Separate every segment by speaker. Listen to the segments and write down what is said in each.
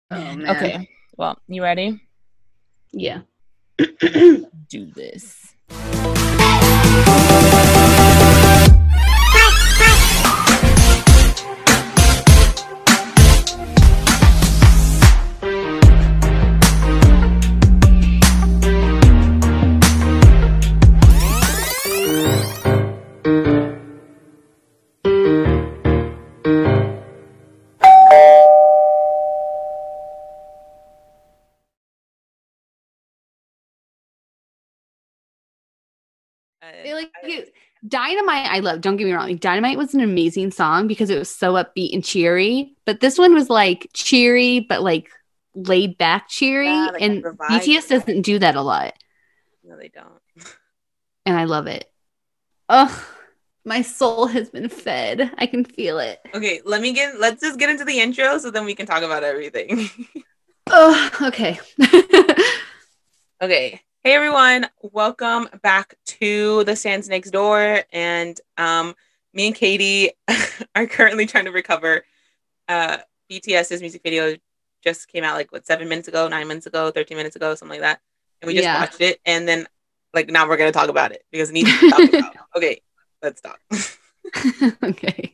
Speaker 1: Oh man.
Speaker 2: Okay. Well, you ready?
Speaker 1: Yeah.
Speaker 2: Do this.
Speaker 1: They Dynamite, I love. Don't get me wrong. Like, Dynamite was an amazing song because it was so upbeat and cheery. But this one was like cheery, but like laid back
Speaker 2: Yeah,
Speaker 1: cheery.
Speaker 2: like
Speaker 1: And
Speaker 2: the vibe.
Speaker 1: BTS doesn't do that a lot.
Speaker 2: No, they don't.
Speaker 1: And I love it. Ugh, my soul has been fed. I can feel it.
Speaker 2: Okay, let's just get into the intro so then we can talk about everything.
Speaker 1: Oh, okay.
Speaker 2: Okay. Hey everyone, welcome back to The Sands Next Door. And me and Katie are currently trying to recover. BTS's music video just came out like 7 minutes ago, 9 minutes ago, 13 minutes ago, something like that. And we just watched it, and then now we're gonna talk about it because it needs to be talked about. Okay, let's talk.
Speaker 1: Okay.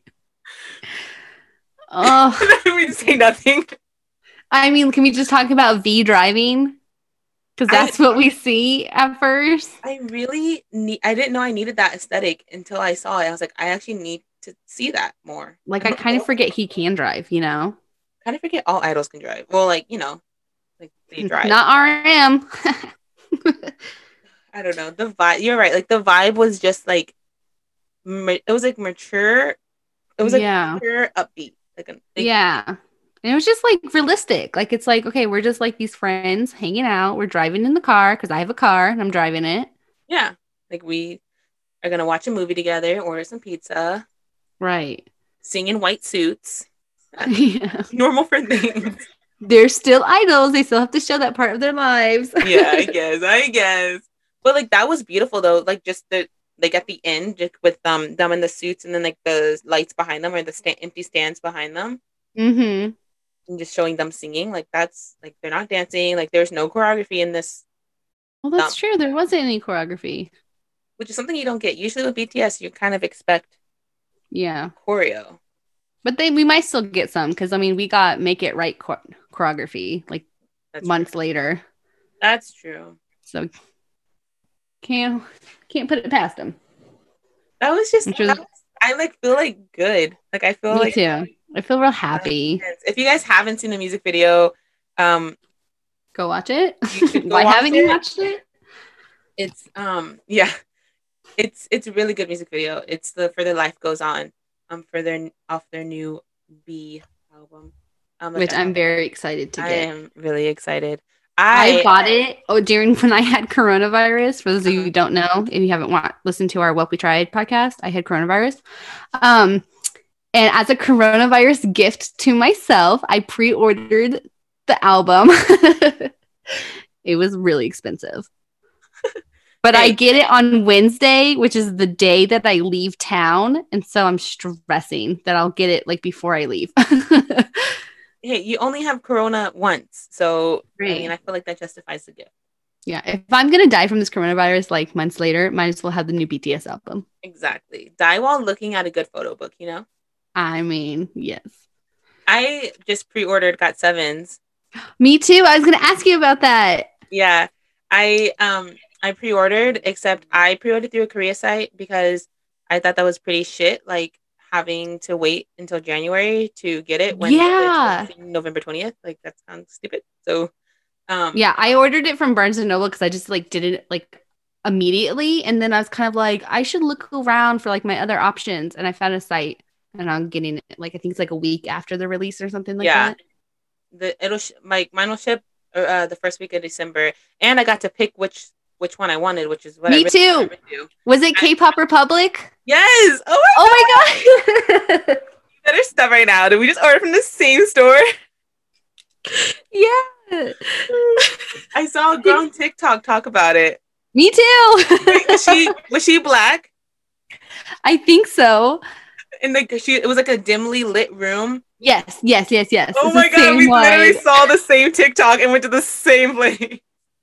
Speaker 1: Oh,
Speaker 2: we just say nothing.
Speaker 1: I mean, can we just talk about V driving? Because that's what we see at first.
Speaker 2: I didn't know I needed that aesthetic until I saw it. I was like, I actually need to see that more.
Speaker 1: Like, I kind of forget he can drive, you know?
Speaker 2: Kind of forget all idols can drive. Well, they drive.
Speaker 1: Not RM.
Speaker 2: I don't know. The vibe, you're right. Like, the vibe was just like, it was like mature. It was like mature, upbeat.
Speaker 1: Yeah. And it was just like realistic. Like, it's like, okay, we're just like these friends hanging out. We're driving in the car because I have a car and I'm driving it.
Speaker 2: Yeah. Like, we are going to watch a movie together, order some pizza.
Speaker 1: Right.
Speaker 2: Sing in white suits.
Speaker 1: Yeah.
Speaker 2: Normal for things.
Speaker 1: They're still idols. They still have to show that part of their lives.
Speaker 2: Yeah, I guess. But like, that was beautiful though. Like, just at the end, just with them in the suits, and then like the lights behind them or the empty stands behind them.
Speaker 1: Mm-hmm.
Speaker 2: And just showing them singing, like, that's like, they're not dancing, like there's no choreography in this.
Speaker 1: Well, that's true. There wasn't any choreography,
Speaker 2: which is something you don't get usually with BTS. You kind of expect choreo,
Speaker 1: but we might still get some because I mean we got Make It Right choreography like months later.
Speaker 2: That's true.
Speaker 1: So can't put it past them.
Speaker 2: That was just I like feel like good. Like, I feel
Speaker 1: me too. I feel real happy.
Speaker 2: If you guys haven't seen the music video,
Speaker 1: go watch it. Why haven't you watched it?
Speaker 2: It's it's a really good music video. It's the For Their Life Goes On, for their new B album,
Speaker 1: which I'm very excited to get.
Speaker 2: I am really excited.
Speaker 1: I bought it during when I had coronavirus. For those of you who don't know, if you haven't listened to our What We Tried podcast, I had coronavirus. And as a coronavirus gift to myself, I pre-ordered the album. It was really expensive. But I get it on Wednesday, which is the day that I leave town. And so I'm stressing that I'll get it like before I leave.
Speaker 2: Hey, you only have Corona once. So, I mean, I feel like that justifies the gift.
Speaker 1: Yeah. If I'm going to die from this coronavirus like months later, might as well have the new BTS album.
Speaker 2: Exactly. Die while looking at a good photo book, you know?
Speaker 1: I mean, yes.
Speaker 2: I just pre-ordered GOT7's.
Speaker 1: Me too. I was going to ask you about that.
Speaker 2: Yeah. I pre-ordered, except I pre-ordered through a Korea site because I thought that was pretty shit. Like, having to wait until January to get it when it's November 20th. Like, that sounds stupid. So,
Speaker 1: I ordered it from Barnes & Noble because I just like did it like immediately. And then I was kind of like, I should look around for like my other options. And I found a site and I'm getting it like, I think it's like a week after the release or something like that.
Speaker 2: Mine will ship the first week of December. And I got to pick which one I wanted, which is what
Speaker 1: Me too. Was it K-Pop Republic?
Speaker 2: Yes. Oh my God. You better stop right now. Did we just order from the same store?
Speaker 1: Yeah.
Speaker 2: I saw a girl on TikTok talk about it.
Speaker 1: Me too.
Speaker 2: Wait, was she black?
Speaker 1: I think so.
Speaker 2: And it was like a dimly lit room,
Speaker 1: Yes.
Speaker 2: Oh
Speaker 1: It's
Speaker 2: my
Speaker 1: the
Speaker 2: god,
Speaker 1: same
Speaker 2: we
Speaker 1: one.
Speaker 2: literally saw the same TikTok and went to the same place.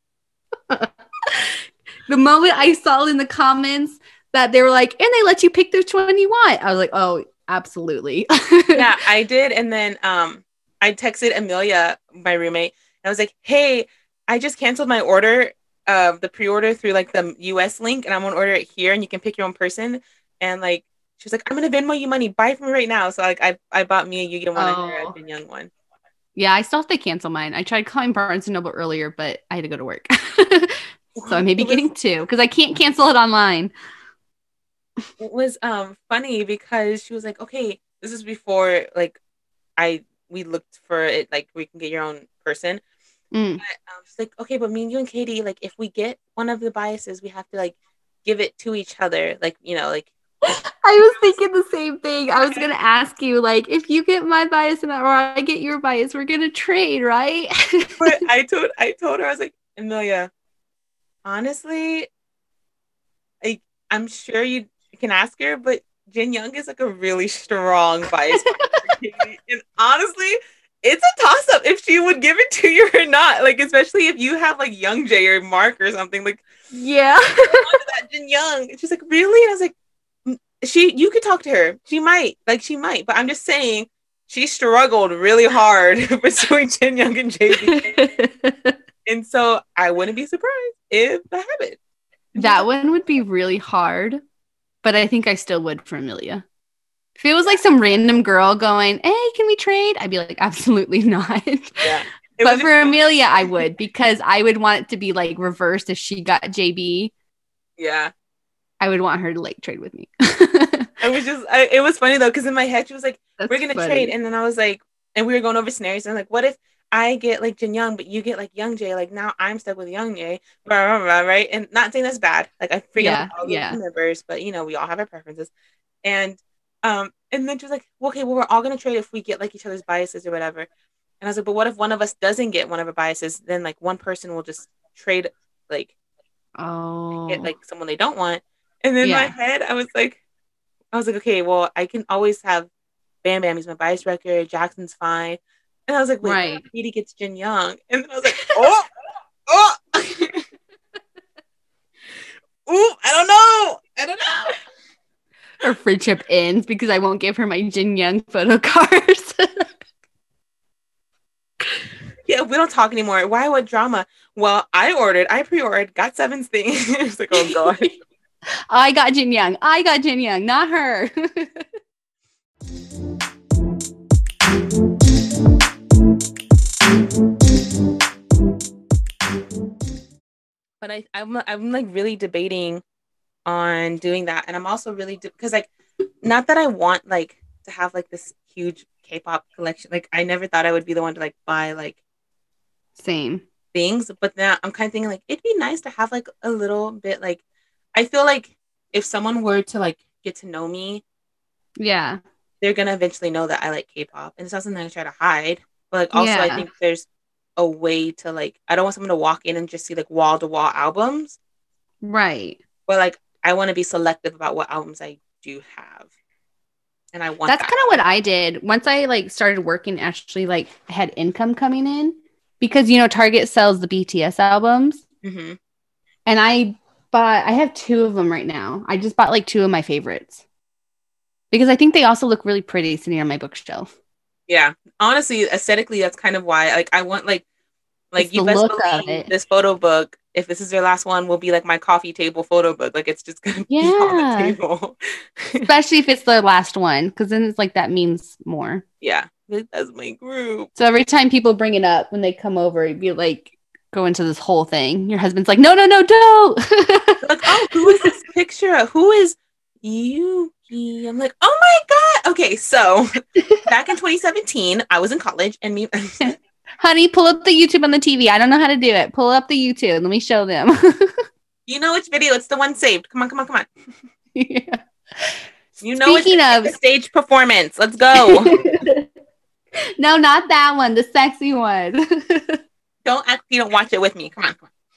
Speaker 1: The moment I saw in the comments that they were like, and they let you pick which one you want, I was like, oh, absolutely.
Speaker 2: Yeah, I did. And then I texted Amelia, my roommate, and I was like, hey, I just canceled my order, the pre-order through like the US link, and I'm gonna order it here and you can pick your own person. And like she was like, I'm gonna Venmo you money, buy it from me right now. So like I bought me a Yu Gi one and her a
Speaker 1: Oh,
Speaker 2: Jin Young one.
Speaker 1: yeah, I still have to cancel mine. I tried calling Barnes and Noble earlier, but I had to go to work. So I may be
Speaker 2: It was
Speaker 1: getting two because I can't cancel it online.
Speaker 2: it was funny because she was like, okay, this is before like I we looked for it like we can get your own person.
Speaker 1: Mm.
Speaker 2: But she's like, okay, but me and you and Katie, like if we get one of the biases, we have to like give it to each other. Like, you know, like
Speaker 1: I was thinking the same thing. I was gonna ask you, like, if you get my bias and or I get your bias, we're gonna trade, right?
Speaker 2: but I told her, I was like, Amelia, honestly, like I'm sure you can ask her, but Jin Young is like a really strong bias for Katie. And honestly, it's a toss up if she would give it to you or not. Like, especially if you have like Young Jay or Mark or something. Like,
Speaker 1: Yeah.
Speaker 2: that Jin Young. And she's like, really? And I was like, you could talk to her. She might. But I'm just saying, she struggled really hard between Jin Young and JB. And so I wouldn't be surprised if that happened.
Speaker 1: That one would be really hard, but I think I still would for Amelia. If it was like some random girl going, hey, can we trade? I'd be like, absolutely not.
Speaker 2: Yeah.
Speaker 1: But for Amelia, I would because I would want it to be like reversed if she got JB.
Speaker 2: Yeah.
Speaker 1: I would want her to like trade with me.
Speaker 2: It was funny though, because in my head she was like,
Speaker 1: That's
Speaker 2: we're gonna
Speaker 1: funny.
Speaker 2: trade. And then I was like, and we were going over scenarios. And I'm like, what if I get like Jin Young, but you get like Young Jay? Like now I'm stuck with Young Jay, blah, blah, blah, right? And not saying that's bad. Like I forget all the members, but you know, we all have our preferences. And then she was like, well, okay, well, we're all gonna trade if we get like each other's biases or whatever. And I was like, but what if one of us doesn't get one of our biases? Then like one person will just trade like get like someone they don't want. And then in my head, I was like, okay, well, I can always have Bam Bam. He's my bias record. Jackson's fine. And I was like, wait, right. Katie gets Jin Young. And then I was like, oh. Ooh, I don't know.
Speaker 1: Our friendship ends because I won't give her my Jin Young photo cards.
Speaker 2: Yeah, we don't talk anymore. Why? What drama? Well, I pre-ordered, got Seven's thing. I was like, oh god.
Speaker 1: I got Jin Young, not her.
Speaker 2: But I'm like really debating on doing that, and I'm also really because like not that I want like to have like this huge K-pop collection. Like I never thought I would be the one to like buy like
Speaker 1: same
Speaker 2: things, but now I'm kind of thinking like it'd be nice to have like a little bit like I feel like if someone were to like get to know me,
Speaker 1: yeah,
Speaker 2: they're gonna eventually know that I like K-pop, and it's not something I try to hide. But like also, I think there's a way to like I don't want someone to walk in and just see like wall to wall albums,
Speaker 1: right?
Speaker 2: But like I want to be selective about what albums I do have, and I want
Speaker 1: that's kind of what I did once I like started working. Actually, like had income coming in because you know Target sells the BTS albums,
Speaker 2: mm-hmm.
Speaker 1: and I have 2 of them right now. I just bought like 2 of my favorites because I think they also look really pretty sitting on my bookshelf.
Speaker 2: Yeah, honestly, aesthetically, that's kind of why. Like, I want like you best believe this photo book. If this is your last one, will be like my coffee table photo book. Like, it's just gonna be on the table.
Speaker 1: Especially if it's the last one, because then it's like that means more.
Speaker 2: Yeah, that's my group.
Speaker 1: So every time people bring it up when they come over, it'd be like go into this whole thing. Your husband's like, no, don't.
Speaker 2: Like, oh, who is this picture? Who is Yuki? I'm like, oh my god. Okay, so back in 2017, I was in college, and me.
Speaker 1: Honey, pull up the YouTube on the TV. I don't know how to do it. Pull up the YouTube. Let me show them.
Speaker 2: You know which video? It's the one saved. Come on.
Speaker 1: Yeah.
Speaker 2: You know, speaking of the stage performance, let's go.
Speaker 1: No, not that one. The sexy one.
Speaker 2: Don't act. You don't watch it with me. Come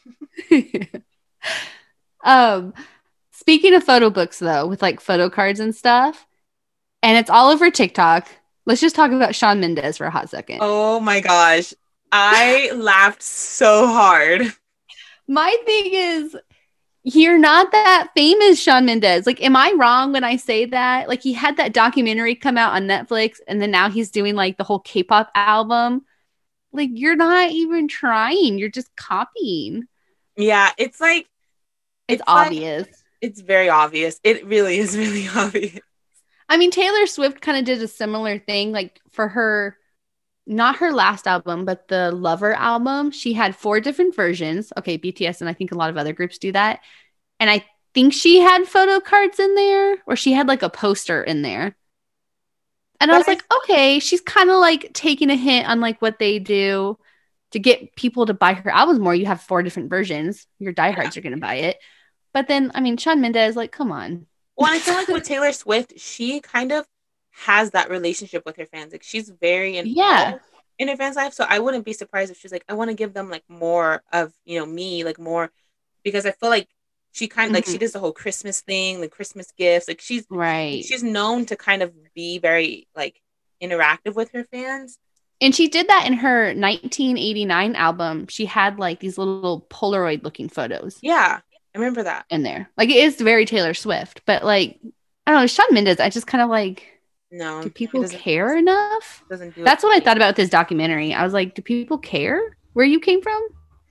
Speaker 2: on.
Speaker 1: Speaking of photo books, though, with like photo cards and stuff, and it's all over TikTok. Let's just talk about Shawn Mendes for a hot second.
Speaker 2: Oh my gosh. I laughed so hard.
Speaker 1: My thing is, you're not that famous, Shawn Mendes. Like, am I wrong when I say that? Like, he had that documentary come out on Netflix, and then now he's doing like the whole K-pop album. Like, you're not even trying. You're just copying.
Speaker 2: Yeah, it's like
Speaker 1: It's obvious.
Speaker 2: It's very obvious. It really is really obvious.
Speaker 1: I mean, Taylor Swift kind of did a similar thing, like for her, not her last album, but the Lover album. She had 4 different versions. Okay, BTS and I think a lot of other groups do that. And I think she had photo cards in there, or she had like a poster in there. And I was like, okay, she's kind of like taking a hint on like what they do to get people to buy her albums more. You have 4 different versions. Your diehards are going to buy it. But then, I mean, Shawn Mendes, like, come on.
Speaker 2: Well, I feel like with Taylor Swift, she kind of has that relationship with her fans. Like, she's very involved in her fans' life. So I wouldn't be surprised if she's like, I want to give them like more of, you know, me, like more, because I feel like she kind of like, she does the whole Christmas thing, the Christmas gifts. Like, she's known to kind of be very like interactive with her fans.
Speaker 1: And she did that in her 1989 album. She had like these little Polaroid looking photos.
Speaker 2: Yeah, I remember that
Speaker 1: in there. Like, it is very Taylor Swift, but like, I don't know, Shawn Mendes, I just kind of like,
Speaker 2: no,
Speaker 1: do people care enough? That's what I thought about this documentary. I was like, do people care where you came from?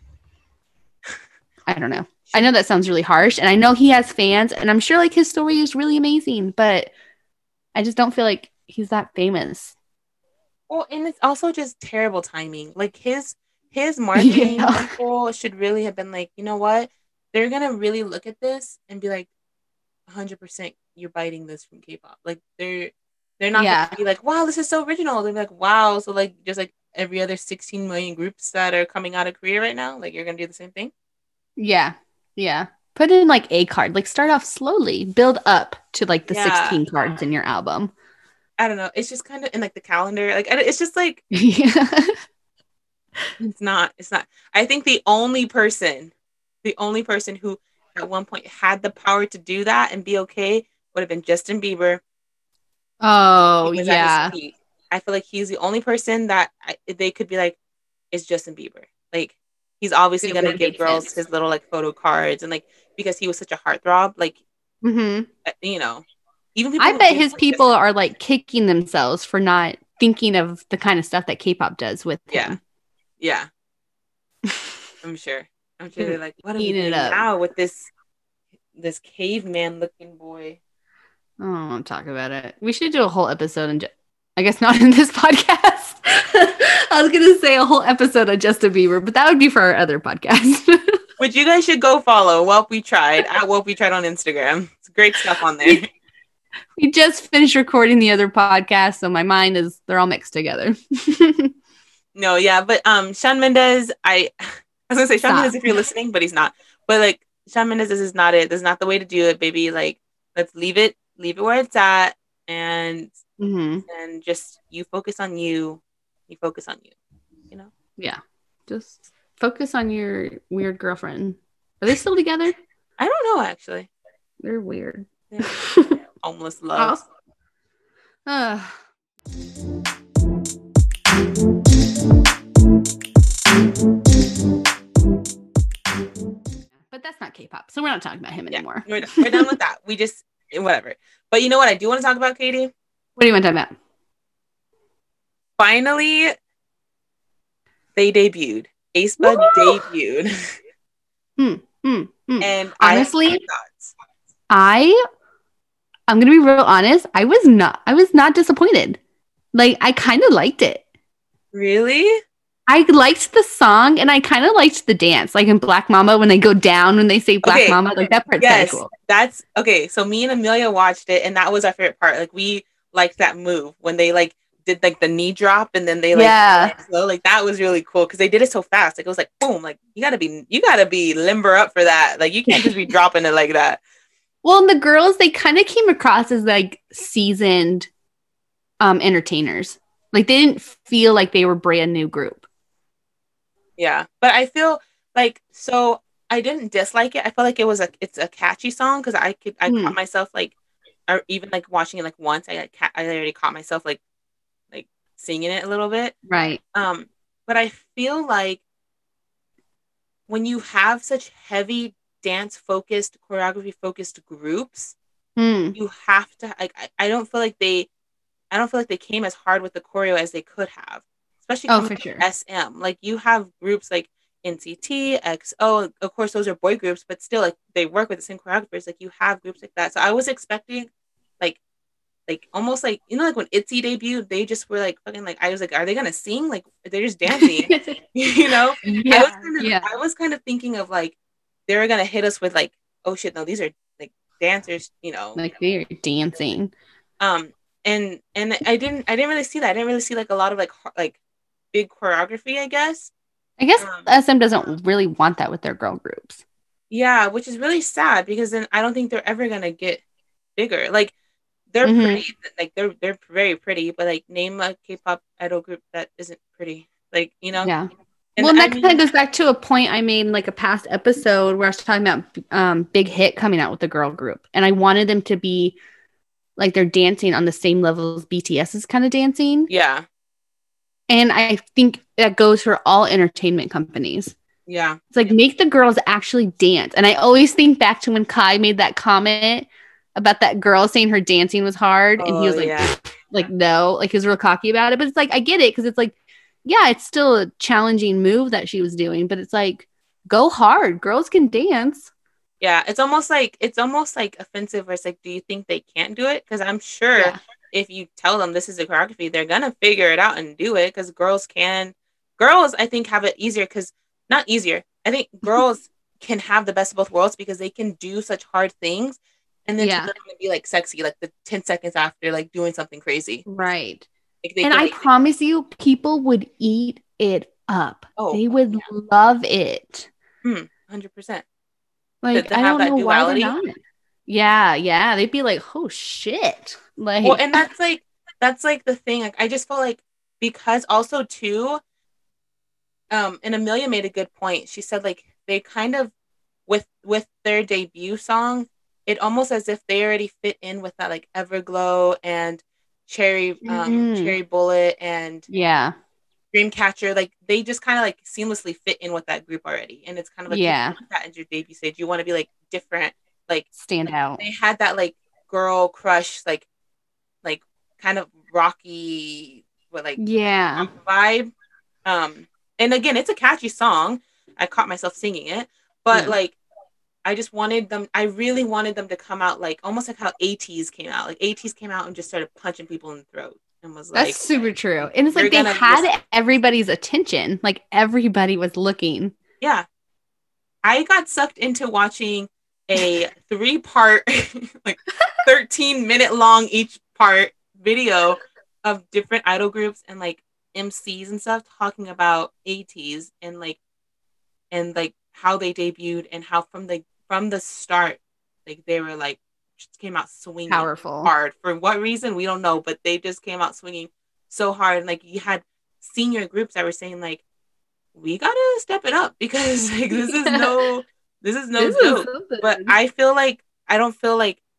Speaker 1: I don't know. I know that sounds really harsh, and I know he has fans, and I'm sure like his story is really amazing, but I just don't feel like he's that famous.
Speaker 2: Well, and it's also just terrible timing. Like, his marketing people should really have been like, you know what? They're gonna really look at this and be like, 100% you're biting this from K-pop. Like, they're not gonna be like, wow, this is so original. They're like, wow, so like just like every other 16 million groups that are coming out of Korea right now, like you're gonna do the same thing.
Speaker 1: Yeah. Put in like a card. Like, start off slowly, build up to like the 16 cards in your album.
Speaker 2: I don't know. It's just kind of in like the calendar. Like, it's just like
Speaker 1: it's
Speaker 2: not. I think the only person who at one point had the power to do that and be okay would have been Justin Bieber.
Speaker 1: Oh, yeah.
Speaker 2: I feel like he's the only person that they could be like, it's Justin Bieber. Like, he's obviously going to give girls his little like photo cards, and like, because he was such a heartthrob, like, you know, even people
Speaker 1: I bet his people are like kicking themselves for not thinking of the kind of stuff that K-pop does with him.
Speaker 2: Yeah. I'm sure they're like, what are we doing now with this caveman looking boy?
Speaker 1: Oh, I won't talk about it. We should do a whole episode, and I guess not in this podcast. I was gonna say a whole episode of Justin Bieber, but that would be for our other podcast.
Speaker 2: Which you guys should go follow. Welp We Tried at Welp We Tried on Instagram. It's great stuff on there.
Speaker 1: We just finished recording the other podcast, so my mind they're all mixed together.
Speaker 2: No, yeah, but Shawn Mendes, I was gonna say Shawn Mendes if you're listening, but he's not. But like, Shawn Mendes, this is not it. This is not the way to do it, baby. Like, let's leave it where it's at, and just you focus on you. You focus on you. You know?
Speaker 1: Yeah. Just focus on your weird girlfriend. Are they still together?
Speaker 2: I don't know, actually.
Speaker 1: They're weird.
Speaker 2: Yeah. Homeless love.
Speaker 1: But that's not K-pop, so we're not talking about him anymore.
Speaker 2: We're done with that. We just, whatever. But you know what I do want to talk about, Katie?
Speaker 1: What do you want to talk about?
Speaker 2: Finally, they debuted. aespa debuted. And
Speaker 1: honestly, I'm gonna be real honest. I was not disappointed. Like, I kind of liked it.
Speaker 2: Really?
Speaker 1: I liked the song, and I kind of liked the dance, like in Black Mama when they go down when they say Black Mama. Like, that part's kind of cool.
Speaker 2: That's okay. So me and Amelia watched it, and that was our favorite part. Like, we liked that move when they like did like the knee drop, and then they like slow. Like, that was really cool because they did it so fast. Like, it was like boom. Like, you gotta be limber up for that. Like, you can't just be dropping it like that.
Speaker 1: Well, and the girls, they kind of came across as like seasoned entertainers. Like, they didn't feel like they were a brand new group.
Speaker 2: Yeah, but I feel like, so I didn't dislike it. I felt like it's a catchy song because I caught myself like, or even like watching it like once, I already caught myself like singing it a little bit.
Speaker 1: Right.
Speaker 2: But I feel like when you have such heavy dance focused, choreography focused groups,
Speaker 1: Mm.
Speaker 2: you have to like I don't feel like they came as hard with the choreo as they could have, especially
Speaker 1: Oh,
Speaker 2: coming
Speaker 1: for
Speaker 2: from
Speaker 1: sure.
Speaker 2: SM. Like you have groups like NCT, XO, of course those are boy groups, but still like they work with the same choreographers. Like you have groups like that. So I was expecting like almost like like when ITZY debuted, they just were like fucking like I was like, are they gonna sing? Like they're just dancing, you know?
Speaker 1: Yeah. Yeah.
Speaker 2: I was kind of thinking of like they were gonna hit us with like, oh shit, no, these are like dancers,
Speaker 1: Like they're dancing.
Speaker 2: Um, and I didn't really see that. I didn't really see like a lot of like big choreography, I guess.
Speaker 1: I guess
Speaker 2: Um,
Speaker 1: SM doesn't really want that with their girl groups.
Speaker 2: yeah, which is really sad because then I don't think they're ever gonna get bigger. Like they're
Speaker 1: Hmm.
Speaker 2: pretty, like they're very pretty, but like name a K-pop idol group that isn't pretty, like
Speaker 1: Yeah.
Speaker 2: And
Speaker 1: Well, and
Speaker 2: I
Speaker 1: that kind of
Speaker 2: mean,
Speaker 1: goes back to a point I made in like a past episode where I was talking about Big Hit coming out with the girl group. And I wanted them to be like they're dancing on the same level as BTS is kind of dancing.
Speaker 2: yeah,
Speaker 1: And I think that goes for all entertainment companies.
Speaker 2: yeah,
Speaker 1: It's like make the girls actually dance. And I always think back to when Kai made that comment about that girl saying her dancing was hard. And he
Speaker 2: oh
Speaker 1: was like,
Speaker 2: yeah,
Speaker 1: like, no, like he was real cocky about it. But it's like, I get it because it's like, yeah, it's still a challenging move that she was doing, but it's like, go hard. Girls can dance.
Speaker 2: yeah. It's almost like offensive. Where it's like, do you think they can't do it? Because I'm sure
Speaker 1: Yeah.
Speaker 2: if you tell them this is a choreography, they're gonna figure it out and do it. Because girls, I think, have it easier. Because not easier. I think girls can have the best of both worlds because they can do such hard things, and then turn
Speaker 1: Yeah.
Speaker 2: around and be like sexy, like the 10 seconds after, like doing something crazy.
Speaker 1: Right.
Speaker 2: Like they
Speaker 1: And
Speaker 2: can.
Speaker 1: I promise you, people would eat it up.
Speaker 2: Oh,
Speaker 1: They would love it.
Speaker 2: 100%.
Speaker 1: Like,
Speaker 2: To
Speaker 1: I
Speaker 2: have
Speaker 1: don't
Speaker 2: that
Speaker 1: know why they're
Speaker 2: duality.
Speaker 1: not. Yeah, yeah. They'd be like, oh shit.
Speaker 2: Well,
Speaker 1: Like,
Speaker 2: and that's like the thing. Like I just felt like because also too, and Amelia made a good point. She said like they kind of with their debut song, it almost as if they already fit in with that like Everglow and
Speaker 1: mm,
Speaker 2: Cherry Bullet and
Speaker 1: yeah,
Speaker 2: Dreamcatcher. Like they just kind of like seamlessly fit in with that group already. And it's kind of like you
Speaker 1: yeah.
Speaker 2: don't want that as your debut stage. You want to be like different. Like
Speaker 1: Stand out.
Speaker 2: they had that like girl crush like kind of rocky what like
Speaker 1: Yeah.
Speaker 2: vibe. Um, and again, it's a catchy song. I caught myself singing it, but
Speaker 1: Yeah.
Speaker 2: like I really wanted them to come out like almost like how ATEEZ came out. Like ATEEZ came out and just started punching people in the throat and was
Speaker 1: That's
Speaker 2: like,
Speaker 1: super true. And it's
Speaker 2: "You're
Speaker 1: like they
Speaker 2: gonna be this."
Speaker 1: had everybody's attention. Like everybody was looking.
Speaker 2: Yeah, I got sucked into watching a 3-part, like 13-minute long each part video of different idol groups and like MCs and stuff talking about ATEEZ and how they debuted and how from the start like they were like just came out swinging
Speaker 1: Powerful.
Speaker 2: hard for what reason we don't know, but they just came out swinging so hard. And like you had senior groups that were saying like we gotta step it up because like this is no
Speaker 1: This is
Speaker 2: joke. But
Speaker 1: something.
Speaker 2: I feel like I don't feel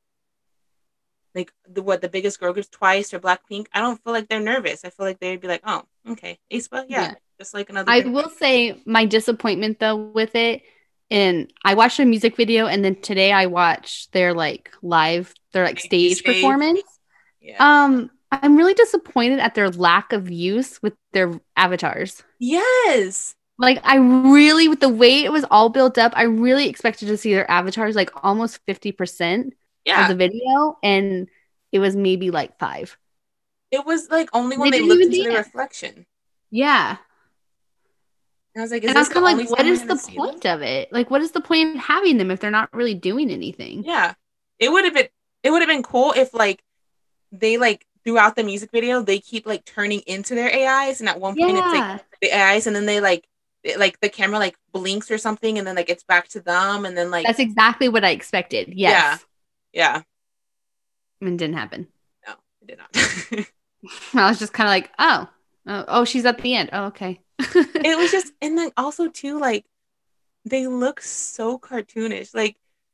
Speaker 2: like the biggest girl groups Twice or Blackpink. I don't feel like they're nervous. I feel like they'd be like, oh, okay, aespa, yeah,
Speaker 1: Yeah.
Speaker 2: just like another
Speaker 1: I
Speaker 2: big.
Speaker 1: will say my disappointment though with it, and I watched a music video and then today I watched their like live, their like
Speaker 2: Safety
Speaker 1: stage
Speaker 2: stage.
Speaker 1: performance.
Speaker 2: Yeah.
Speaker 1: I'm really disappointed at their lack of use with their avatars.
Speaker 2: Yes.
Speaker 1: Like I really, with the way it was all built up, I really expected to see their avatars like almost 50% of
Speaker 2: Yeah.
Speaker 1: the video, and it was maybe like five.
Speaker 2: It was like only when
Speaker 1: They
Speaker 2: they
Speaker 1: didn't
Speaker 2: looked
Speaker 1: even
Speaker 2: into the
Speaker 1: dance.
Speaker 2: reflection.
Speaker 1: Yeah.
Speaker 2: And I was like, is
Speaker 1: And I was
Speaker 2: this the
Speaker 1: kind of
Speaker 2: only
Speaker 1: like, what
Speaker 2: time we're
Speaker 1: is
Speaker 2: gonna
Speaker 1: the
Speaker 2: see them?
Speaker 1: point of it? Like, what is the point of having them if they're not really doing anything?
Speaker 2: Yeah. It would have been cool if like they like throughout the music video they keep like turning into their AIs and at one point it's like
Speaker 1: Yeah.
Speaker 2: the AIs and then they like the camera like blinks or something and then like it's back to them and then like
Speaker 1: That's exactly what I expected.
Speaker 2: yeah.
Speaker 1: Yes.
Speaker 2: Yeah.
Speaker 1: And it didn't happen.
Speaker 2: No, it did not.
Speaker 1: I was just kind of like, oh, she's at the end. Oh, okay.
Speaker 2: It was just and then also too like they look so cartoonish. Like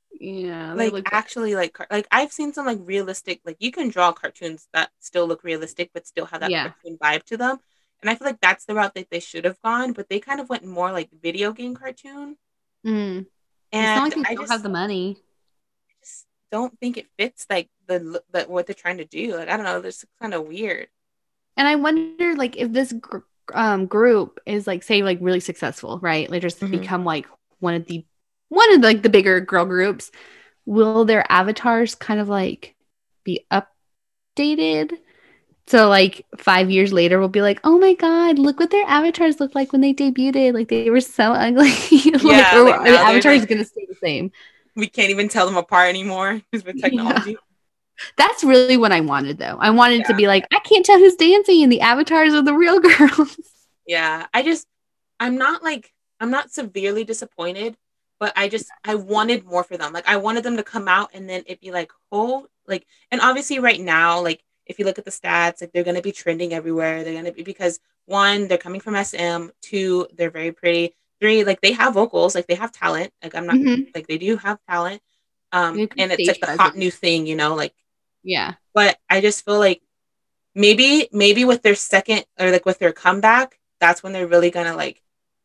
Speaker 1: Yeah, they
Speaker 2: Like
Speaker 1: look bad.
Speaker 2: actually like I've seen some like realistic, like you can draw cartoons that still look realistic but still have that
Speaker 1: Yeah.
Speaker 2: cartoon vibe to them. And I feel like that's the route that they should have gone, but they kind of went more like video game cartoon.
Speaker 1: Mm. It's not like
Speaker 2: And
Speaker 1: they
Speaker 2: I
Speaker 1: don't have the money.
Speaker 2: just don't think it fits like the what they're trying to do. Like I don't know, this kind of weird.
Speaker 1: And I wonder, like, if this group is like, say, like really successful, right? Like, just
Speaker 2: Hmm.
Speaker 1: become like one of like the bigger girl groups. Will their avatars kind of like be updated? So like 5 years later, we'll be like, oh my God, look what their avatars look like when they debuted. Like they were so ugly. Like,
Speaker 2: Yeah,
Speaker 1: or
Speaker 2: like
Speaker 1: are the
Speaker 2: now they're
Speaker 1: avatars
Speaker 2: like
Speaker 1: gonna stay the same?
Speaker 2: we can't even tell them apart anymore because with
Speaker 1: Yeah.
Speaker 2: technology.
Speaker 1: That's really what I wanted though. I wanted to
Speaker 2: Yeah.
Speaker 1: be like, I can't tell who's dancing and the avatars are the real girls.
Speaker 2: Yeah. I'm not like I'm not severely disappointed, but I wanted more for them. Like I wanted them to come out and then it'd be like, oh, like and obviously right now, like if you look at the stats, like they're gonna be trending everywhere. They're gonna be because one, they're coming from SM, two, they're very pretty. Three, like they have vocals, like they have talent. Like I'm not
Speaker 1: Hmm.
Speaker 2: like they do have talent.
Speaker 1: Good
Speaker 2: And it's like
Speaker 1: stage
Speaker 2: the hot
Speaker 1: presence.
Speaker 2: new thing, like
Speaker 1: Yeah.
Speaker 2: but I just feel like maybe with their second or like with their comeback, that's when they're really gonna like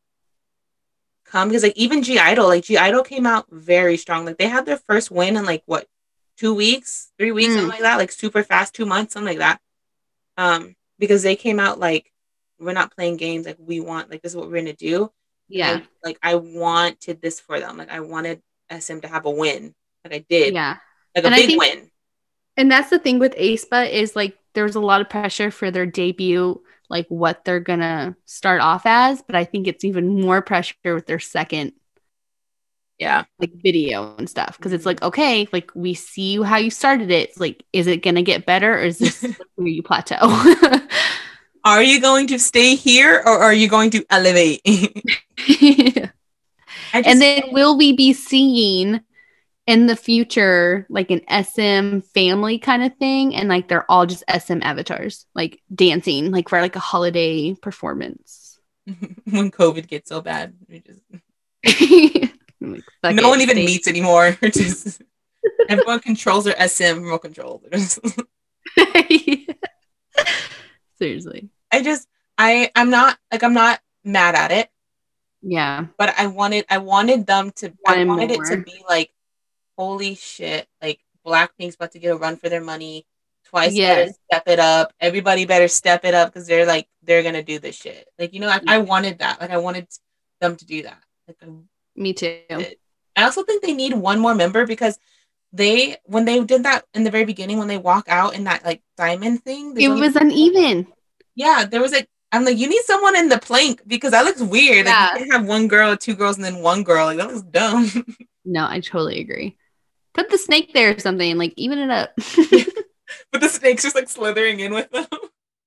Speaker 2: come because like even G Idol came out very strong. Like they had their first win in like what 2 weeks, 3 weeks, something
Speaker 1: Mm,
Speaker 2: like that, like super fast, 2 months, something like that. Because they came out like we're not playing games, like we want like this is what we're gonna do. And
Speaker 1: yeah.
Speaker 2: I wanted this for them. Like I wanted SM to have a win. Like I did.
Speaker 1: Yeah.
Speaker 2: Like a
Speaker 1: And I
Speaker 2: big
Speaker 1: think,
Speaker 2: win.
Speaker 1: and that's the thing with aespa is like there's a lot of pressure for their debut, like what they're gonna start off as, but I think it's even more pressure with their second
Speaker 2: Yeah.
Speaker 1: like video and stuff because it's
Speaker 2: Mhm.
Speaker 1: like okay, like we see how you started it. It's like, is it gonna get better or is this like where you plateau?
Speaker 2: Are you going to stay here or are you going to elevate? I
Speaker 1: And
Speaker 2: just
Speaker 1: then will we be seeing in the future like an SM family kind of thing and like they're all just SM avatars like dancing like for like a holiday performance.
Speaker 2: when COVID gets so bad,
Speaker 1: Like, fuck
Speaker 2: no one
Speaker 1: it,
Speaker 2: even
Speaker 1: stay.
Speaker 2: meets anymore. Just everyone controls their SM remote control.
Speaker 1: Seriously.
Speaker 2: I just I'm not mad at it,
Speaker 1: Yeah.
Speaker 2: but I
Speaker 1: Wanted
Speaker 2: wanted it to
Speaker 1: more.
Speaker 2: be like holy shit, like Blackpink's about to get a run for their money. Twice better
Speaker 1: Yes.
Speaker 2: step it up. Everybody better step it up because they're gonna do this shit. Like I wanted that. Like I wanted them to do that. Like
Speaker 1: Me too.
Speaker 2: I also think they need one more member because they when they did that in the very beginning when they walk out in that like diamond thing, there's
Speaker 1: It
Speaker 2: only
Speaker 1: was uneven.
Speaker 2: yeah, there was like I'm like you need someone in the plank because that looks weird. Like you
Speaker 1: Yeah.
Speaker 2: can't have one girl, two girls, and then one girl. Like that looks dumb.
Speaker 1: No, I totally agree. Put the snake there or something, like even it up.
Speaker 2: But the snake's just like slithering in with them.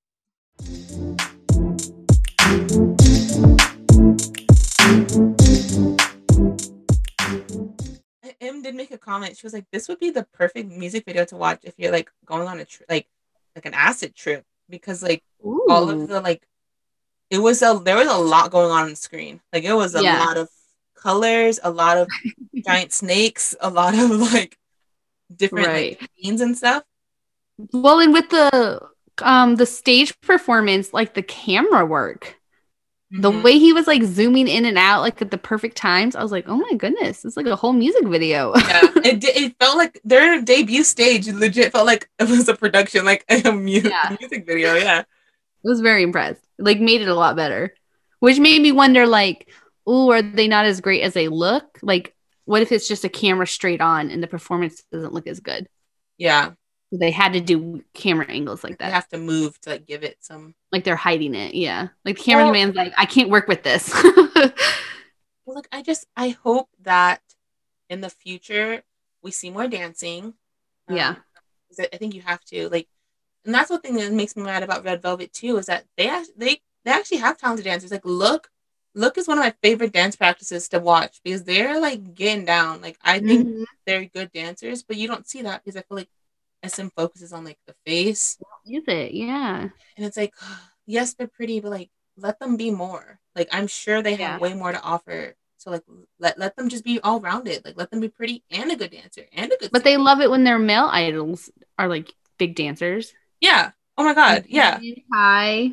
Speaker 2: Em did make a comment. She was like, "This would be the perfect music video to watch if you're like going on a like an acid trip because like all of
Speaker 1: Ooh.
Speaker 2: the like there was a lot going on the screen. Like it was a
Speaker 1: Yeah.
Speaker 2: lot of colors, a lot of giant snakes, a lot of like different like
Speaker 1: Right.
Speaker 2: scenes and stuff.
Speaker 1: Well, and with the stage performance, like the camera work, the
Speaker 2: Hmm.
Speaker 1: way he was like zooming in and out like at the perfect times, I was like, oh my goodness, it's like a whole music video.
Speaker 2: Yeah, it felt like their debut stage legit felt like it was a production, like a
Speaker 1: Yeah.
Speaker 2: music video. Yeah,
Speaker 1: I was very impressed. Like made it a lot better. Which made me wonder like, oh, are they not as great as they look? Like, what if it's just a camera straight on and the performance doesn't look as good?
Speaker 2: yeah.
Speaker 1: They had to do camera angles like
Speaker 2: They
Speaker 1: that.
Speaker 2: have to move to like give it some.
Speaker 1: Like they're hiding it. Yeah. Like the
Speaker 2: Well,
Speaker 1: cameraman's like, I can't work with this.
Speaker 2: like I hope that in the future we see more dancing.
Speaker 1: Yeah.
Speaker 2: 'Cause I think you have to like, and that's one thing that makes me mad about Red Velvet too is that they actually have talented dancers. Like look is one of my favorite dance practices to watch because they're like getting down. Like I think
Speaker 1: Mhm.
Speaker 2: they're good dancers, but you don't see that because I feel like SM focuses on like the face,
Speaker 1: Is it? Yeah.
Speaker 2: and it's like yes they're pretty, but like let them be more. Like I'm sure they have
Speaker 1: Yeah.
Speaker 2: way more to offer So like let them just be all rounded. Like let them be pretty and a good dancer and a good
Speaker 1: But
Speaker 2: singer.
Speaker 1: they love it when their male idols are like big dancers.
Speaker 2: Yeah. Oh my God. Yeah.
Speaker 1: Hi,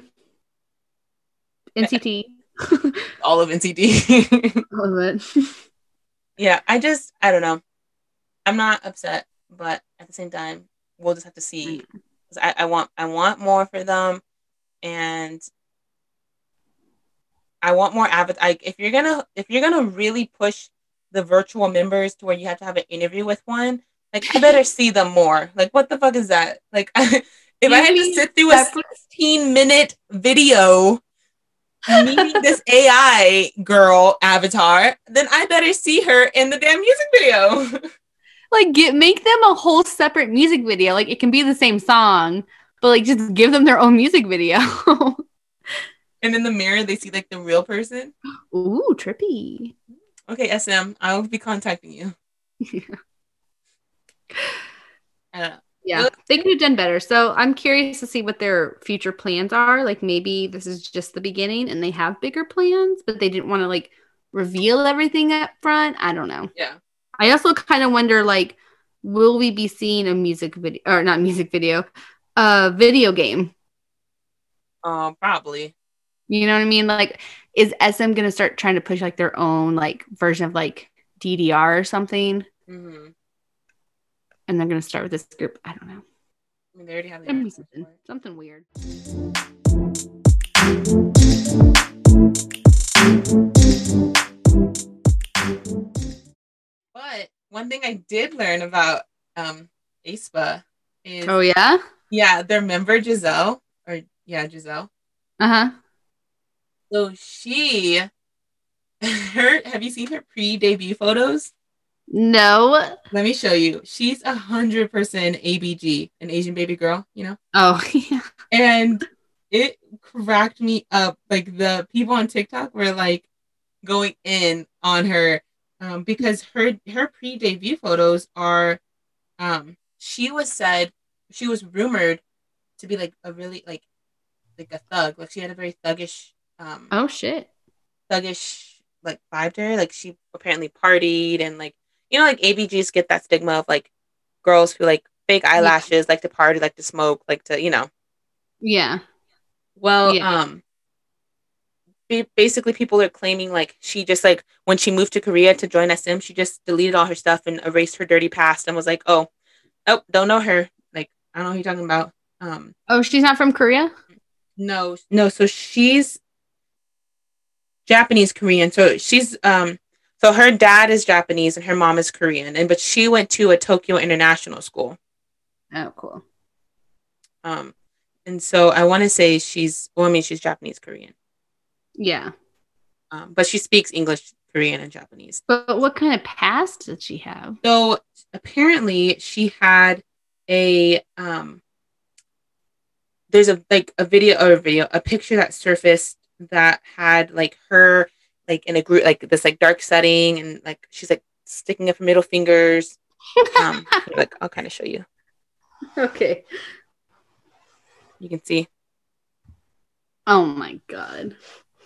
Speaker 1: NCT.
Speaker 2: All of NCT.
Speaker 1: All of it.
Speaker 2: Yeah. I don't know. I'm not upset, but at the same time, we'll just have to see. 'Cause I want more for them, and I want more avatar. Like, if you're gonna really push the virtual members to where you have to have an interview with one, like I better see them more. Like what the fuck is that? Like if I had to sit through a 16-minute video meeting this AI girl avatar, then I better see her in the damn music video.
Speaker 1: Like make them a whole separate music video. Like it can be the same song, but like just give them their own music video.
Speaker 2: And in the mirror, they see like the real person.
Speaker 1: Ooh, trippy.
Speaker 2: Okay, SM, I will be contacting you.
Speaker 1: Yeah, they could have done better. So I'm curious to see what their future plans are. Like maybe this is just the beginning and they have bigger plans, but they didn't want to like reveal everything up front. I don't know.
Speaker 2: Yeah.
Speaker 1: I also kind of wonder like, will we be seeing a music video or not music video, a video game?
Speaker 2: Probably.
Speaker 1: You know what I mean? Like, is SM gonna start trying to push like their own like version of like DDR or something?
Speaker 2: Mm-hmm.
Speaker 1: And they're gonna start with this group. I don't know.
Speaker 2: I mean, they already have
Speaker 1: something weird.
Speaker 2: But one thing I did learn about aespa is their member Giselle Giselle.
Speaker 1: Uh-huh.
Speaker 2: So have you seen her pre-debut photos?
Speaker 1: No.
Speaker 2: Let me show you. She's 100% ABG, an Asian baby girl, you know?
Speaker 1: Oh, yeah.
Speaker 2: And it cracked me up. Like the people on TikTok were like going in on her because her pre-debut photos are she was rumored to be like a really like a thug. Like she had a very thuggish
Speaker 1: oh shit.
Speaker 2: Thuggish like vibe to her. Like she apparently partied and like you know like ABGs get that stigma of like girls who like fake eyelashes, like to party, like to smoke, like to, you know.
Speaker 1: Yeah.
Speaker 2: Well, basically people are claiming like she just like when she moved to Korea to join SM, she just deleted all her stuff and erased her dirty past and was like, oh, don't know her. Like, I don't know who you're talking about.
Speaker 1: Oh, she's not from Korea?
Speaker 2: No. So she's Japanese Korean. So she's so her dad is Japanese and her mom is Korean, but she went to a Tokyo International School.
Speaker 1: Oh, cool.
Speaker 2: And so I want to say she's Japanese Korean.
Speaker 1: Yeah.
Speaker 2: But she speaks English, Korean, and Japanese.
Speaker 1: But what kind of past did she have?
Speaker 2: So apparently she had a there's a picture that surfaced that had like her like in a group like this like dark setting and like she's like sticking up her middle fingers. Like I'll kind of show you.
Speaker 1: Okay.
Speaker 2: You can see.
Speaker 1: Oh my god.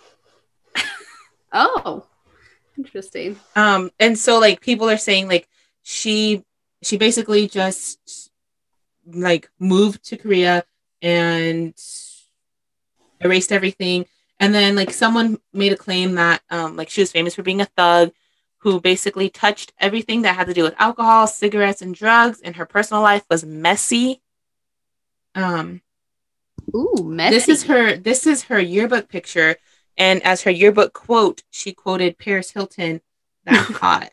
Speaker 1: Oh, interesting.
Speaker 2: And so like people are saying like she basically just like moved to Korea and erased everything. And then like someone made a claim that like she was famous for being a thug who basically touched everything that had to do with alcohol, cigarettes, and drugs, and her personal life was messy.
Speaker 1: Ooh, messy.
Speaker 2: This is her yearbook picture. And as her yearbook quote, she quoted Paris Hilton, "That hot."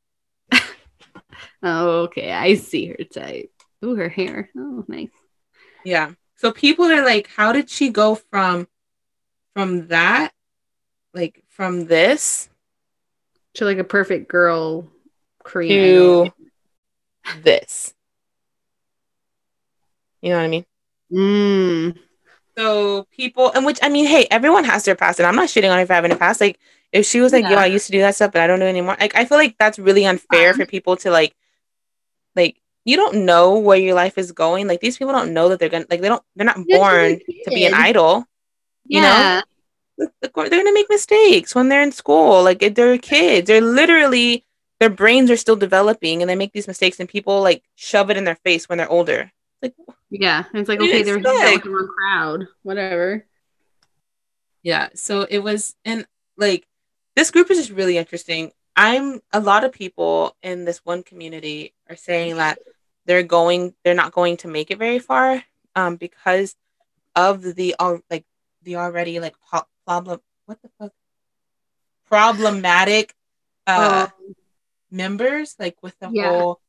Speaker 1: Oh, okay. I see her type. Ooh, her hair. Oh, nice.
Speaker 2: Yeah. So people are like, how did she go from that, like from this
Speaker 1: to like a perfect girl Korean
Speaker 2: to
Speaker 1: idol.
Speaker 2: This? You know what I mean?
Speaker 1: Mm.
Speaker 2: So people, and which I mean, hey, everyone has their past, and I'm not shitting on her for having a past. Like, if she was like, "Yo, I used to do that stuff, but I don't do it anymore," like, I feel like that's really unfair for people to like you don't know where your life is going. Like, these people don't know that they're gonna like they're not born to be an idol. You know? they're gonna make mistakes when they're in school. Like they're kids. They're literally their brains are still developing, and they make these mistakes, and people like shove it in their face when they're older. Like,
Speaker 1: yeah, and it's like,
Speaker 2: what do you
Speaker 1: okay, they were hanging out with
Speaker 2: expect?
Speaker 1: the wrong crowd, whatever.
Speaker 2: Yeah. So it was, and like this group is just really interesting. A lot of people in this one community are saying that they're not going to make it very far, because of the already like problem, what the fuck, problematic
Speaker 1: Oh,
Speaker 2: members, like with the
Speaker 1: yeah.
Speaker 2: whole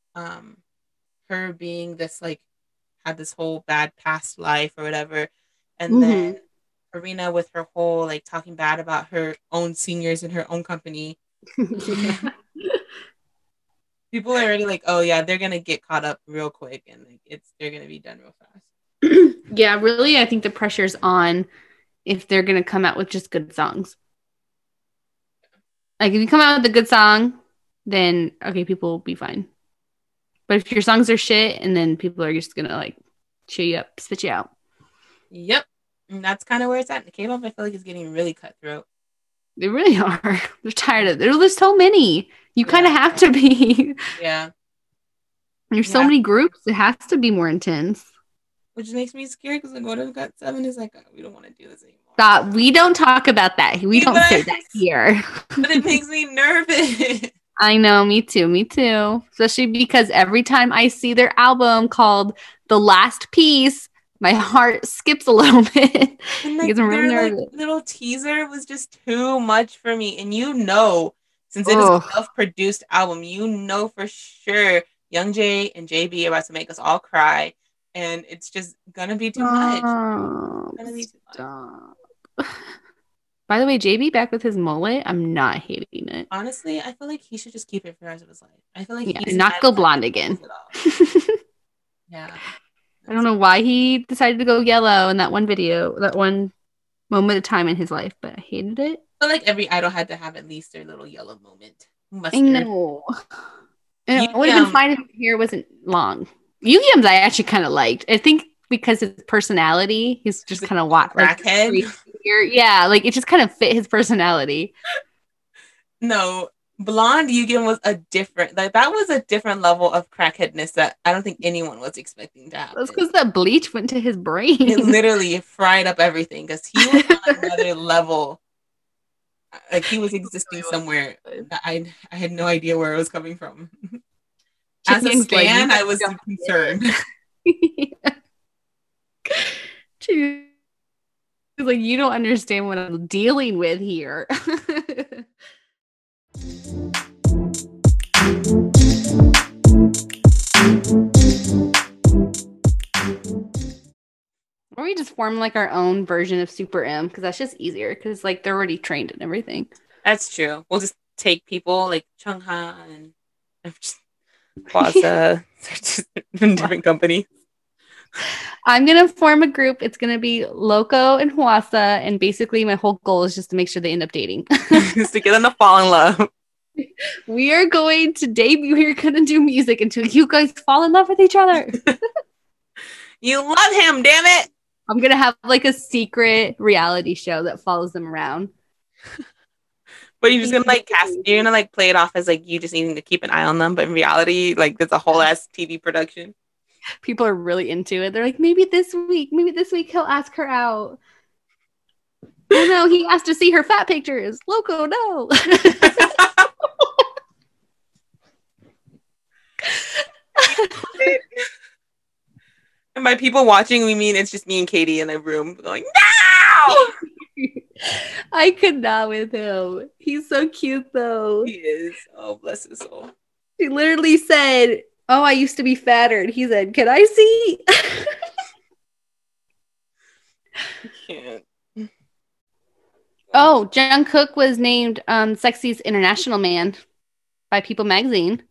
Speaker 2: her being this like had this whole bad past life or whatever, and
Speaker 1: Hmm.
Speaker 2: then Karina with her whole like talking bad about her own seniors in her own company.
Speaker 1: Yeah.
Speaker 2: People are already like, oh yeah, they're gonna get caught up real quick, and like they're gonna be done real fast.
Speaker 1: Yeah, really, I think the pressure's on if they're gonna come out with just good songs. Like if you come out with a good song, then okay, people will be fine. But if your songs are shit, and then people are just gonna like chew you up, spit you out.
Speaker 2: Yep, and that's kind of where it's at. The K-pop, I feel like, is getting really cutthroat.
Speaker 1: They really are. They're tired of it. There's so many. You kind of
Speaker 2: Yeah.
Speaker 1: have to be.
Speaker 2: Yeah,
Speaker 1: There's so
Speaker 2: yeah,
Speaker 1: many groups. It has to be more intense.
Speaker 2: which makes me scared because like, what if GOT7 is like, we don't want to do this anymore.
Speaker 1: Stop. We don't talk about that. We don't say that here.
Speaker 2: But it makes me nervous.
Speaker 1: I know, me too. Me too. Especially because every time I see their album called The Last Piece, my heart skips a little bit.
Speaker 2: And like
Speaker 1: Because I'm really
Speaker 2: their like
Speaker 1: nervous.
Speaker 2: little teaser was just too much for me. And since it is
Speaker 1: Oh,
Speaker 2: a self-produced album, for sure Young J and JB are about to make us all cry. And it's just gonna be too much.
Speaker 1: stop.
Speaker 2: It's gonna be too much.
Speaker 1: Stop. By the way, JB back with his mullet. I'm not hating it.
Speaker 2: Honestly, I feel like he should just keep it for the rest of his life. I feel like
Speaker 1: Yeah,
Speaker 2: he's
Speaker 1: and not go blonde again.
Speaker 2: Yeah.
Speaker 1: I don't know why he decided to go yellow in that one video, that one moment of time in his life, but I hated it.
Speaker 2: I feel like every idol had to have at least their little yellow moment.
Speaker 1: I
Speaker 2: Mustard.
Speaker 1: know. And it would have been
Speaker 2: Yum.
Speaker 1: fine if his hair wasn't long. Yugyeom's I actually kind of liked. I think because his personality, he's just kind of like
Speaker 2: crackhead.
Speaker 1: Yeah, like it just kind of fit his personality.
Speaker 2: No, blonde Yugen was that was a different level of crackheadness that I don't think anyone was expecting to happen.
Speaker 1: That's because that bleach went to his brain.
Speaker 2: It literally fried up everything because he was on another level. Like he was existing somewhere. I had no idea where it was coming from. As a stan, I was concerned.
Speaker 1: She's like, you don't understand what I'm dealing with here. Or we just form like our own version of Super M because that's just easier because like they're already trained and everything.
Speaker 2: That's true. We'll just take people like Chungha and Hwasa from different companies.
Speaker 1: I'm gonna form a group. It's gonna be Loco and Hwasa, and basically my whole goal is just to make sure they end up dating.
Speaker 2: Just to get them to fall in love.
Speaker 1: We are going to debut. We're gonna do music until you guys fall in love with each other.
Speaker 2: You love him, damn it!
Speaker 1: I'm gonna have like a secret reality show that follows them around.
Speaker 2: But you're just gonna like you're gonna like play it off as like you just needing to keep an eye on them, but in reality, like there's a whole ass TV production.
Speaker 1: People are really into it. They're like, maybe this week he'll ask her out. Oh no, he asked to see her fat pictures. Loco, no.
Speaker 2: And by people watching, we mean it's just me and Katie in a room going, no!
Speaker 1: I could not with him. He's so cute though.
Speaker 2: He is. Oh, bless his soul.
Speaker 1: He literally said, oh, I used to be fatter. And he said, can I see?
Speaker 2: I can't.
Speaker 1: Oh, Jungkook was named Sexiest International Man by People Magazine.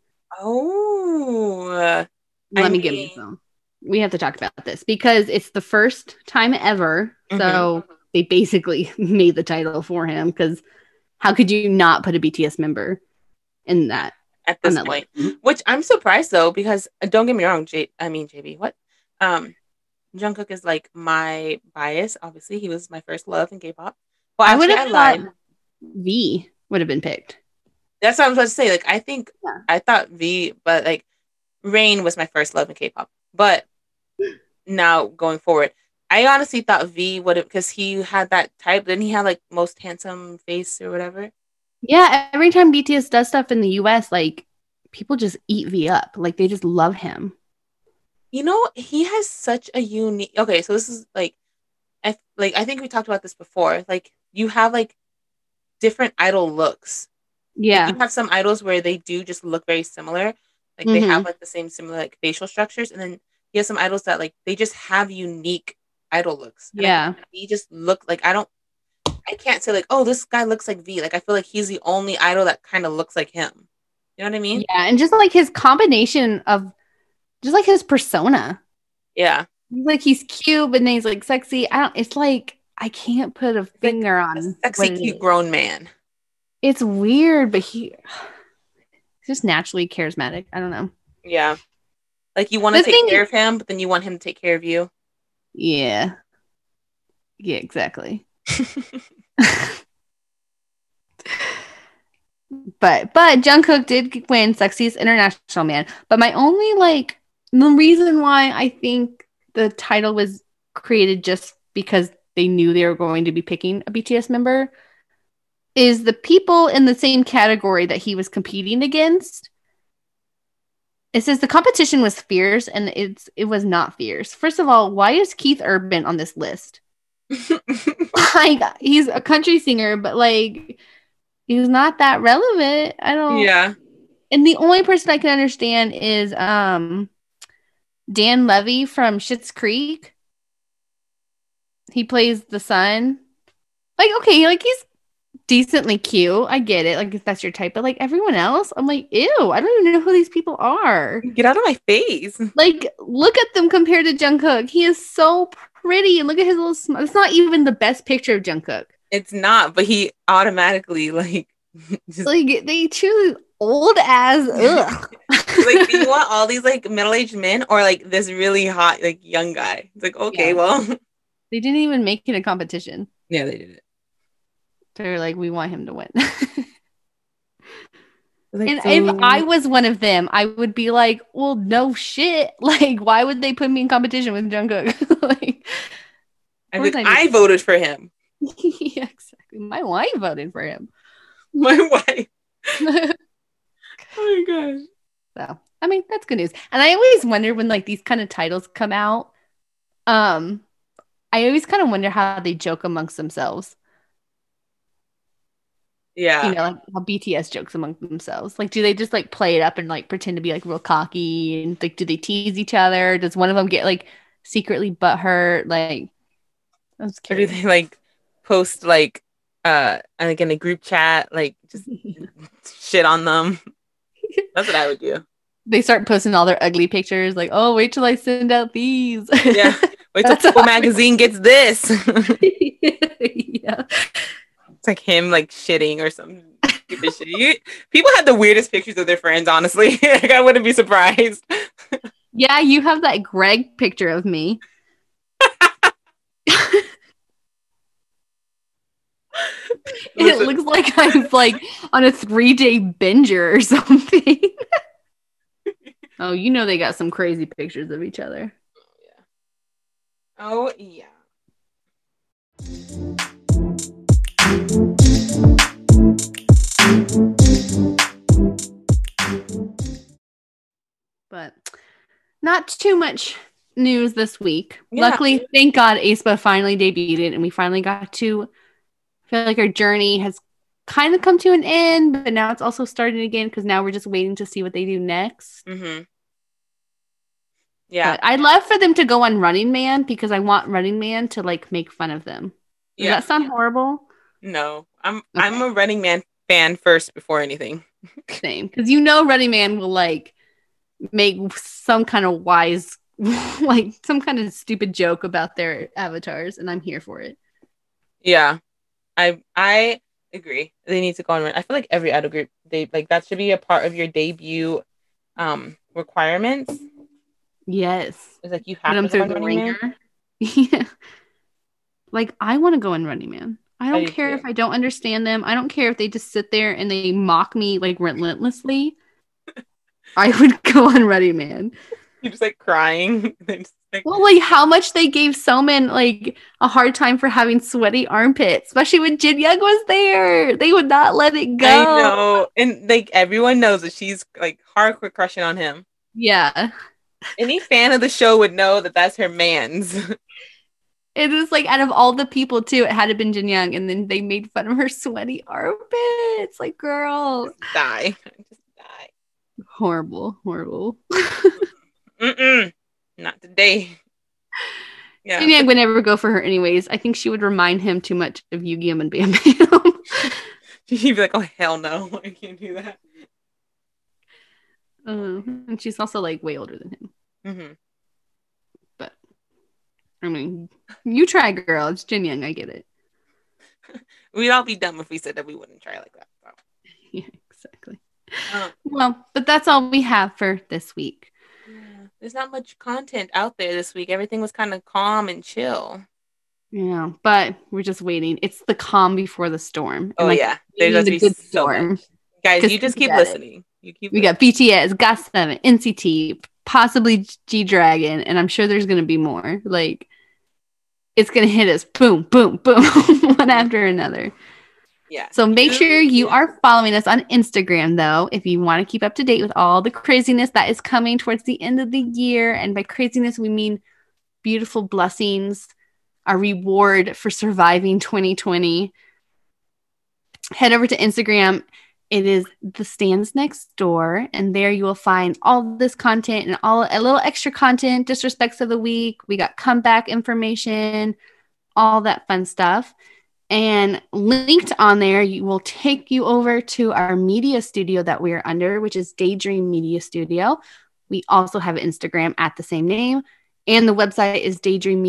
Speaker 2: Oh.
Speaker 1: Let me give you some. We have to talk about this because it's the first time ever. Mm-hmm. So they basically made the title for him because how could you not put a BTS member in that?
Speaker 2: At this point. Which I'm surprised though, because don't get me wrong, JB, what? Jungkook is like my bias. Obviously, he was my first love in K-pop. Well,
Speaker 1: I would
Speaker 2: actually, I
Speaker 1: have
Speaker 2: lied.
Speaker 1: thought V would have been picked.
Speaker 2: That's what I was about to say. Like,
Speaker 1: Yeah.
Speaker 2: I thought V, but like, Rain was my first love in K-pop. But now going forward, I honestly thought V would have, because he had that type. Didn't he have like most handsome face or whatever?
Speaker 1: Yeah, every time BTS does stuff in the US, like people just eat V up. Like they just love him.
Speaker 2: You know, he has such a unique. Okay, so this is like, I think we talked about this before. Like, you have like different idol looks. Like,
Speaker 1: Yeah.
Speaker 2: you have some idols where they do just look very similar. Like, they have
Speaker 1: Mm-hmm.
Speaker 2: like the same similar like facial structures, and then you have some idols that like they just have unique idol looks. And I feel
Speaker 1: Yeah.
Speaker 2: like he just look like, I can't say like, oh, this guy looks like V. Like, I feel like he's the only idol that kind of looks like him. You know what I mean?
Speaker 1: Yeah. And just like his combination of just like his persona.
Speaker 2: Yeah.
Speaker 1: Like he's cute, but then he's like sexy. It's like I can't put a
Speaker 2: He's like
Speaker 1: finger
Speaker 2: a
Speaker 1: on what
Speaker 2: sexy,
Speaker 1: it
Speaker 2: cute,
Speaker 1: is.
Speaker 2: grown man.
Speaker 1: It's weird, but he's just naturally charismatic. I don't know.
Speaker 2: Yeah. Like, you want to
Speaker 1: The
Speaker 2: take
Speaker 1: thing
Speaker 2: care
Speaker 1: is,
Speaker 2: of him, but then you want him to take care of you.
Speaker 1: yeah. Yeah, exactly. But Jungkook did win Sexiest International Man. But my only like the reason why I think the title was created just because they knew they were going to be picking a BTS member is the people in the same category that he was competing against. It says the competition was fierce and it was not fierce. First of all, why is Keith Urban on this list? Like he's a country singer, but like he's not that relevant. I don't.
Speaker 2: Yeah.
Speaker 1: And the only person I can understand is Dan Levy from Schitt's Creek. He plays the son. Like, okay, like he's decently cute. I get it. Like if that's your type, but like everyone else, I'm like, ew, I don't even know who these people are.
Speaker 2: Get out of my face.
Speaker 1: Like, look at them compared to Jungkook. He is so pretty. And look at his little smile. It's not even the best picture of Jungkook.
Speaker 2: It's not, but he automatically like just
Speaker 1: Like they choose old as ugh.
Speaker 2: like, do you want all these like middle-aged men or like this really hot like young guy? It's like, okay,
Speaker 1: Yeah.
Speaker 2: well,
Speaker 1: They didn't even make it a competition.
Speaker 2: yeah, they did it.
Speaker 1: They're like, we want him to win.
Speaker 2: Like,
Speaker 1: And
Speaker 2: so...
Speaker 1: if I was one of them, I would be like, well, no shit. Like, why would they put me in competition with Jungkook? Like,
Speaker 2: I voted for him.
Speaker 1: Yeah, exactly. My wife voted for him.
Speaker 2: My wife. Oh my gosh.
Speaker 1: So, I mean, that's good news. And I always wonder when like these kind of titles come out, I always kind of wonder how they joke amongst themselves.
Speaker 2: Yeah.
Speaker 1: You know, like how BTS jokes among themselves. Like, do they just like play it up and like pretend to be like real cocky? And like, do they tease each other? Does one of them get like secretly butthurt? Like, I was
Speaker 2: Or do
Speaker 1: curious.
Speaker 2: they like post like in a group chat, like just shit on them? That's what I would do.
Speaker 1: They start posting all their ugly pictures, like, oh, wait till I send out these.
Speaker 2: Yeah. Wait till People Magazine gets this.
Speaker 1: Yeah.
Speaker 2: It's like him like shitting or some stupid shit. People have the weirdest pictures of their friends, honestly. Like, I wouldn't be surprised.
Speaker 1: Yeah, you have that Greg picture of me. It looks like I'm like on a 3-day binger or something. Oh, you know they got some crazy pictures of each other.
Speaker 2: Oh, yeah.
Speaker 1: But not too much news this week.
Speaker 2: Yeah.
Speaker 1: Luckily, thank God, aespa finally debuted, and we finally got to feel like our journey has kind of come to an end, but now it's also starting again because now we're just waiting to see what they do next.
Speaker 2: Mm-hmm. Yeah.
Speaker 1: But I'd love for them to go on Running Man because I want Running Man to like make fun of them. Does that sound horrible?
Speaker 2: No, I'm a Running Man fan first before anything.
Speaker 1: Same, because you know Running Man will like make some kind of wise, like some kind of stupid joke about their avatars, and I'm here for it.
Speaker 2: Yeah, I agree. They need to go on. I feel like every idol group, they like that should be a part of your debut requirements.
Speaker 1: Yes,
Speaker 2: it's like you have
Speaker 1: to
Speaker 2: to
Speaker 1: go on Running Man. Yeah, like I want to go in Running Man. I don't care if I don't understand them. I don't care if they just sit there and they mock me like relentlessly. I would go on Running Man.
Speaker 2: You're just like crying.
Speaker 1: Well, like how much they gave Soman like a hard time for having sweaty armpits, especially when Jin Young was there. They would not let it go.
Speaker 2: I know. And like everyone knows that she's like hardcore crushing on him.
Speaker 1: Yeah.
Speaker 2: Any fan of the show would know that that's her man's.
Speaker 1: It was like out of all the people too, it had to been Jin Young, and then they made fun of her sweaty armpits. Like, girl.
Speaker 2: Just die.
Speaker 1: Horrible.
Speaker 2: Not today.
Speaker 1: Yeah. Jin Young would never go for her anyways. I think she would remind him too much of Yu-Gi-Oh! And Bam Bam.
Speaker 2: He'd be like, oh, hell no. I can't do that.
Speaker 1: And she's also like way older than him.
Speaker 2: Mm-hmm.
Speaker 1: But, I mean, you try, girl. It's Jin Young. I get it.
Speaker 2: We'd all be dumb if we said that we wouldn't try like that. So.
Speaker 1: Yeah, exactly. Well, but that's all we have for this week.
Speaker 2: Yeah, there's not much content out there this week. Everything was kind of calm and chill.
Speaker 1: Yeah, but we're just waiting. It's the calm before the storm.
Speaker 2: Oh, yeah. There's a good storm. Guys, you just keep listening.
Speaker 1: We got BTS, GOT7, NCT, possibly G-Dragon, and I'm sure there's going to be more. Like, it's going to hit us boom, boom, boom, one after another.
Speaker 2: Yeah.
Speaker 1: So make sure you are following us on Instagram, though, if you want to keep up to date with all the craziness that is coming towards the end of the year. And by craziness, we mean beautiful blessings, a reward for surviving 2020. Head over to Instagram. It is The Stands Next Door, and there you will find all this content and a little extra content, disrespects of the week. We got comeback information, all that fun stuff. And linked on there, you will take you over to our media studio that we are under, which is Daydream Media Studio. We also have Instagram at the same name, and the website is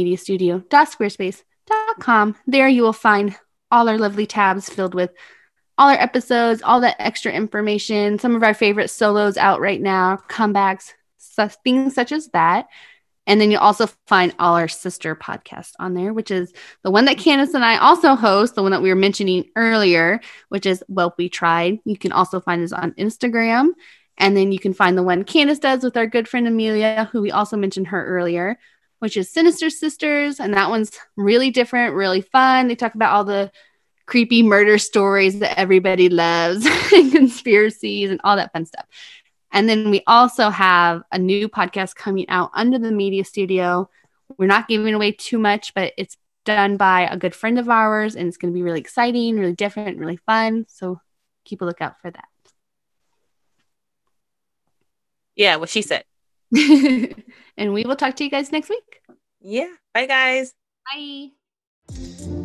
Speaker 1: daydreammediastudio.squarespace.com. There you will find all our lovely tabs filled with all our episodes, all that extra information, some of our favorite solos out right now, comebacks, things such as that. And then you'll also find all our sister podcasts on there, which is the one that Candace and I also host, the one that we were mentioning earlier, which is Well We Tried. You can also find us on Instagram. And then you can find the one Candace does with our good friend Amelia, who we also mentioned her earlier, which is Sinister Sisters. And that one's really different, really fun. They talk about all the creepy murder stories that everybody loves and conspiracies and all that fun stuff. And then we also have a new podcast coming out under the media studio. We're not giving away too much, but it's done by a good friend of ours, and it's going to be really exciting, really different, really fun. So keep a lookout for that.
Speaker 2: Yeah, what she said.
Speaker 1: And we will talk to you guys next week.
Speaker 2: Yeah. Bye, guys.
Speaker 1: Bye.